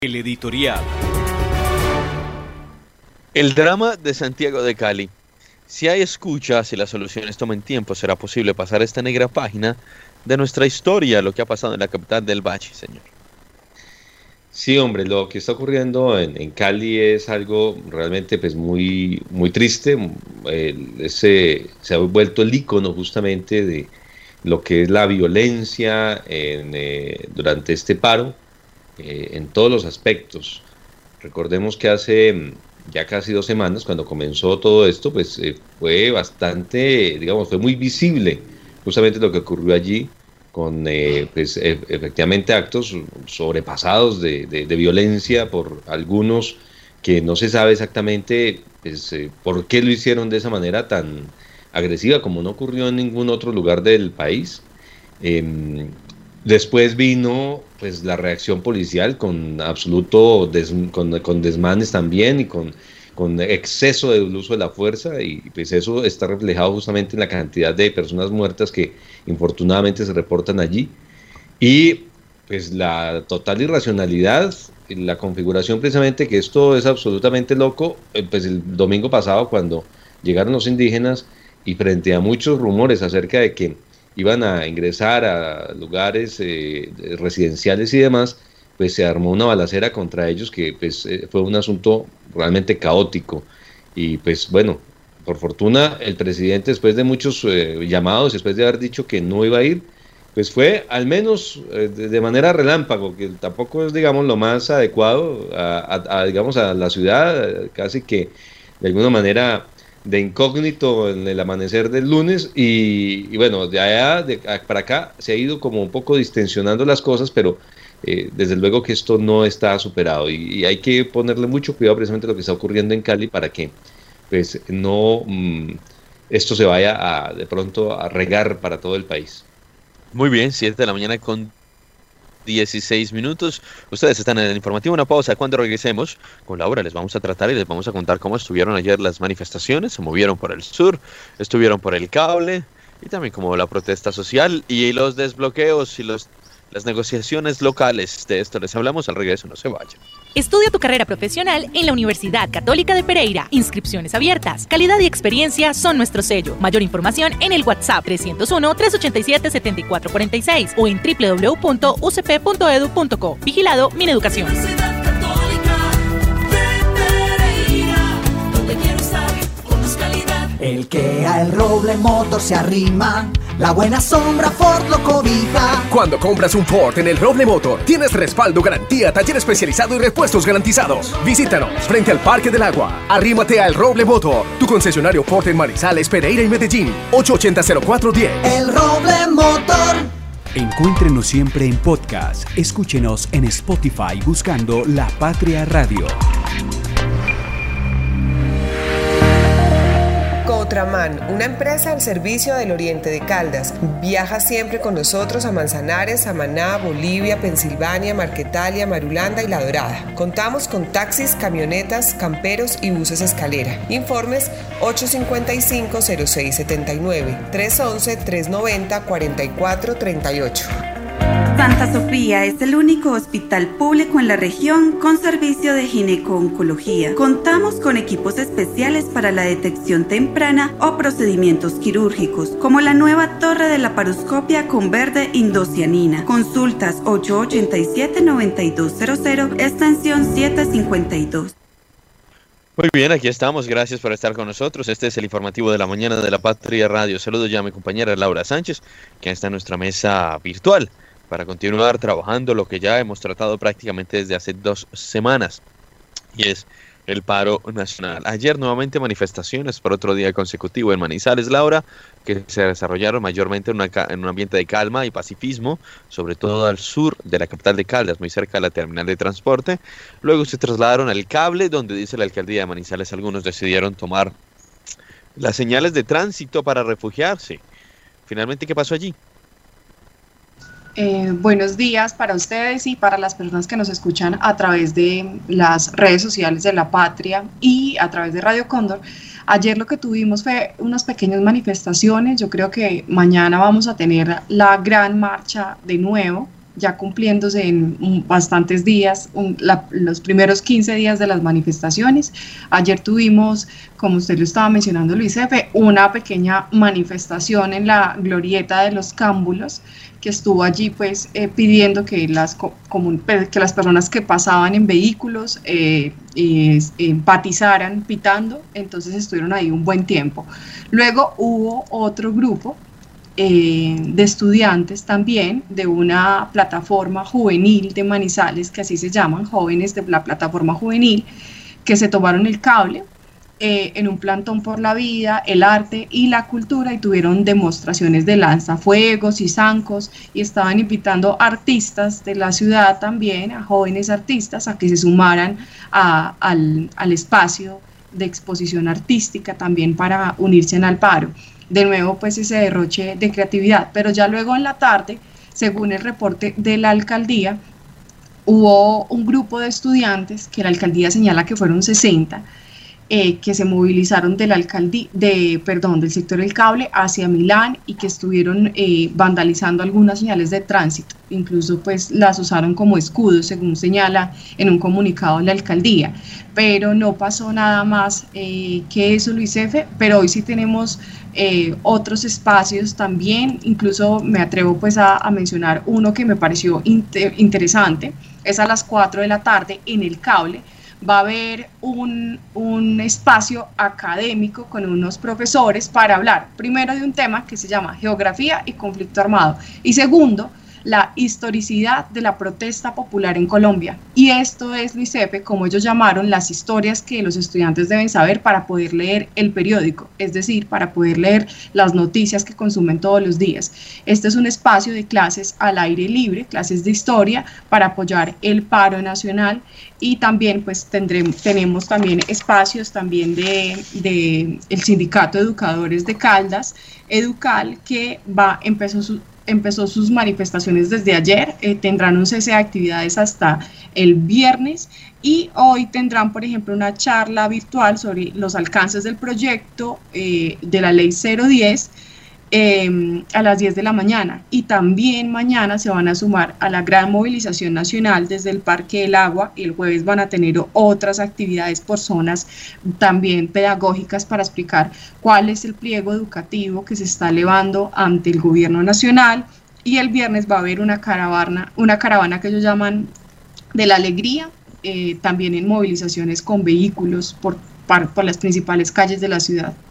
El editorial. El drama de Santiago de Cali. Si hay escuchas y las soluciones toman tiempo, será posible pasar esta negra página de nuestra historia, lo que ha pasado en la capital del Valle, señor. Sí, hombre, lo que está ocurriendo en Cali es algo realmente pues muy, muy triste. Se ha vuelto el ícono justamente de lo que es la violencia durante este paro, en todos los aspectos. Recordemos que hace ya casi 2 semanas, cuando comenzó todo esto, pues fue bastante, digamos, fue muy visible justamente lo que ocurrió allí, con efectivamente actos sobrepasados de violencia por algunos que no se sabe exactamente pues, por qué lo hicieron de esa manera tan agresiva, como no ocurrió en ningún otro lugar del país. Después vino pues la reacción policial con absoluto con desmanes también y con exceso del uso de la fuerza, y pues eso está reflejado justamente en la cantidad de personas muertas que infortunadamente se reportan allí, y pues la total irracionalidad, la configuración precisamente que esto es absolutamente loco. Pues el domingo pasado, cuando llegaron los indígenas y frente a muchos rumores acerca de que iban a ingresar a lugares residenciales y demás, pues se armó una balacera contra ellos que pues fue un asunto realmente caótico. Y pues bueno, por fortuna el presidente, después de muchos llamados, después de haber dicho que no iba a ir, pues fue al menos de manera relámpago, que tampoco es, digamos, lo más adecuado digamos, a la ciudad, casi que de alguna manera de incógnito en el amanecer del lunes, y bueno, de allá para acá se ha ido como un poco distensionando las cosas, pero desde luego que esto no está superado, y hay que ponerle mucho cuidado precisamente a lo que está ocurriendo en Cali para que pues no esto se vaya de pronto a regar para todo el país. Muy bien, 7 de la mañana con 16 minutos. Ustedes están en el informativo. Una pausa. Cuando regresemos con Laura, les vamos a tratar y les vamos a contar cómo estuvieron ayer las manifestaciones. Se movieron por el sur, estuvieron por el cable, y también como la protesta social y los desbloqueos y las negociaciones locales. De esto les hablamos al regreso. No se vayan. Estudia tu carrera profesional en la Universidad Católica de Pereira. Inscripciones abiertas. Calidad y experiencia son nuestro sello. Mayor información en el WhatsApp 301-387-7446 o en www.ucp.edu.co. Vigilado Mineducación. El que al Roble Motor se arrima, la buena sombra Ford lo cobija. Cuando compras un Ford en el Roble Motor, tienes respaldo, garantía, taller especializado y repuestos garantizados. Visítanos frente al Parque del Agua. Arrímate al Roble Motor, tu concesionario Ford en Manizales, Pereira y Medellín. 880-0410. El Roble Motor. Encuéntrenos siempre en podcast. Escúchenos en Spotify buscando La Patria Radio. Cotraman, una empresa al servicio del Oriente de Caldas. Viaja siempre con nosotros a Manzanares, Samaná, Bolivia, Pensilvania, Marquetalia, Marulanda y La Dorada. Contamos con taxis, camionetas, camperos y buses escalera. Informes 855-0679, 311-390-4438. Santa Sofía es el único hospital público en la región con servicio de gineco-oncología. Contamos con equipos especiales para la detección temprana o procedimientos quirúrgicos, como la nueva torre de laparoscopia con verde indocianina. Consultas 887-9200, extensión 752. Muy bien, aquí estamos. Gracias por estar con nosotros. Este es el informativo de la mañana de La Patria Radio. Saludo ya a mi compañera Laura Sánchez, que está en nuestra mesa virtual, para continuar trabajando lo que ya hemos tratado prácticamente desde hace 2 semanas, y es el paro nacional. Ayer nuevamente manifestaciones por otro día consecutivo en Manizales, Laura, que se desarrollaron mayormente en un ambiente de calma y pacifismo, sobre todo al sur de la capital de Caldas, muy cerca de la terminal de transporte. Luego se trasladaron al cable, donde dice la alcaldía de Manizales algunos decidieron tomar las señales de tránsito para refugiarse. Finalmente, ¿qué pasó allí? Buenos días para ustedes y para las personas que nos escuchan a través de las redes sociales de La Patria y a través de Radio Cóndor. Ayer lo que tuvimos fue unas pequeñas manifestaciones. Yo creo que mañana vamos a tener la gran marcha de nuevo ya cumpliéndose en bastantes días, los primeros 15 días de las manifestaciones. Ayer tuvimos, como usted lo estaba mencionando, Luis Efe, una pequeña manifestación en la glorieta de los Cámbulos, que estuvo allí pues pidiendo que las personas que pasaban en vehículos empatizaran pitando, entonces estuvieron ahí un buen tiempo. Luego hubo otro grupo de estudiantes también de una plataforma juvenil de Manizales, que así se llaman, jóvenes de la plataforma juvenil, que se tomaron el cable en un plantón por la vida, el arte y la cultura, y tuvieron demostraciones de lanzafuegos y zancos, y estaban invitando a artistas de la ciudad también, a jóvenes artistas, a que se sumaran al espacio de exposición artística también para unirse al paro. De nuevo pues ese derroche de creatividad, pero ya luego en la tarde, según el reporte de la alcaldía, hubo un grupo de estudiantes que la alcaldía señala que fueron 60, que se movilizaron del sector del cable hacia Milán y que estuvieron vandalizando algunas señales de tránsito, incluso pues las usaron como escudos, según señala en un comunicado la alcaldía, pero no pasó nada más que eso, Luis Efe. Pero hoy sí tenemos otros espacios también, incluso me atrevo pues a mencionar uno que me pareció interesante, es a las 4 de la tarde en el cable. Va a haber un espacio académico con unos profesores para hablar, primero, de un tema que se llama geografía y conflicto armado, y segundo, la historicidad de la protesta popular en Colombia. Y esto es, Luis Efe, como ellos llamaron, las historias que los estudiantes deben saber para poder leer el periódico, es decir, para poder leer las noticias que consumen todos los días. Este es un espacio de clases al aire libre, clases de historia, para apoyar el paro nacional. Y también pues tenemos también espacios también de el Sindicato de Educadores de Caldas, Educal, que empezó sus manifestaciones desde ayer, tendrán un cese de actividades hasta el viernes, y hoy tendrán, por ejemplo, una charla virtual sobre los alcances del proyecto de la ley 010 a las 10 de la mañana, y también mañana se van a sumar a la gran movilización nacional desde el Parque del Agua, y el jueves van a tener otras actividades por zonas también pedagógicas para explicar cuál es el pliego educativo que se está elevando ante el gobierno nacional, y el viernes va a haber una caravana que ellos llaman de la alegría, también en movilizaciones con vehículos por las principales calles de la ciudad.